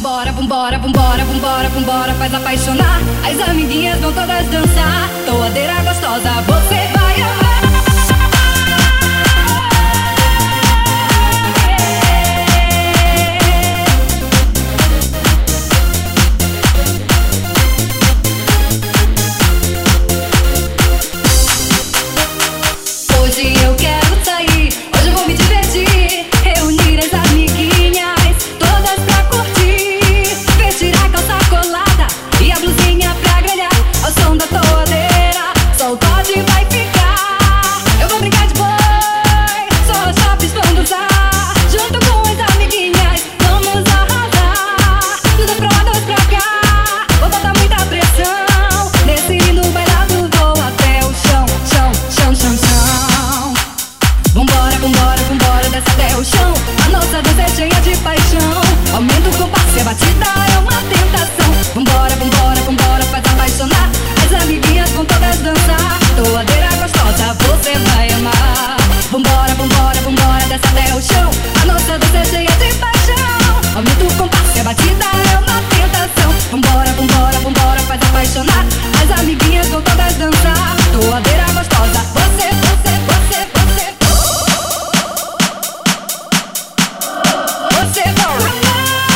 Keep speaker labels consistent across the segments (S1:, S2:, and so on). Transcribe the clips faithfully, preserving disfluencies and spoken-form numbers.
S1: Vambora, vambora, vambora, vambora, vambora, faz apaixonar. As amiguinhas vão todas dançar. Toadeira gostosa, você vai amar. Hoje eu quero sair, hoje eu vou me divertir. Reunir as amiguinhas, todas pra curtir. Vestir a calça colada e a blusinha pra grelhar. Ao som da toadeira, só o Todd vai ficar. Eu vou brincar de boi, só os shoppings vão dançar. Junto com as amiguinhas, vamos arrasar. Tudo pra lá, dois pra cá, vou botar muita pressão. Nesse lindo bailado vou até o chão, chão, chão, chão, chão. Vambora, vambora, vambora, desce até o chão. A nossa dança é cheia de paixão. Aumenta o compasso e a batida é uma tentação. Vambora, vambora, vambora, faz apaixonar. As amiguinhas vão todas dançar. Toadeira gostosa, você vai amar. Vambora, vambora, vambora, desce até o chão. A nossa dança é cheia de paixão. Aumenta o compasso e a batida é uma tentação. Vambora, vambora, vambora, faz apaixonar. As amiguinhas vão todas dançar. Toadeira gostosa, você, você, você, você. Você vai amar.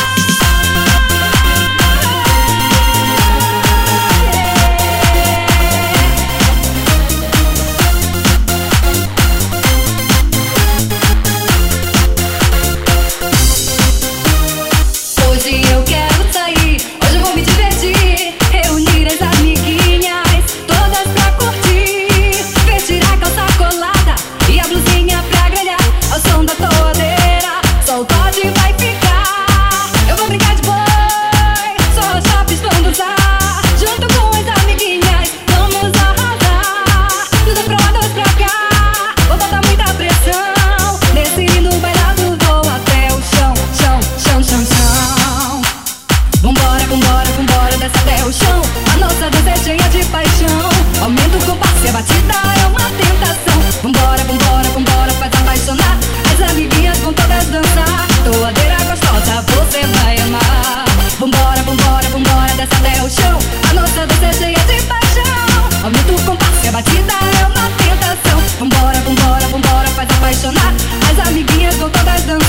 S1: Hoje eu quero sair, hoje eu vou me divertir. Reunir as amiguinhas, todas pra curtir. Vestir a calça colada e a blusinha pra grelhar. Ao som da toadeira, só o Todd vai ficar. Eu vou brincar de boi, só os shoppings vão dançar. Junto com as amiguinhas, vamos arrasar. Tudo pra lá, dois pra cá, vou botar muita pressão. Nesse lindo bailado vou até o chão, chão, chão, chão, chão. Vambora, vambora, vambora, desce até o chão. A nossa dança é cheia de paixão. Aumenta o compasso e a batida é uma tentação. Vambora, vambora, vambora, faz apaixonar. As amiguinhas vão todas dançar. Toadeira gostosa, você vai amar. Vambora, vambora, vambora, desce até o chão. A nossa dança é cheia de paixão. Aumenta o compasso e a batida é uma tentação. Vambora, vambora, vambora, faz apaixonar. As amiguinhas vão todas dançar.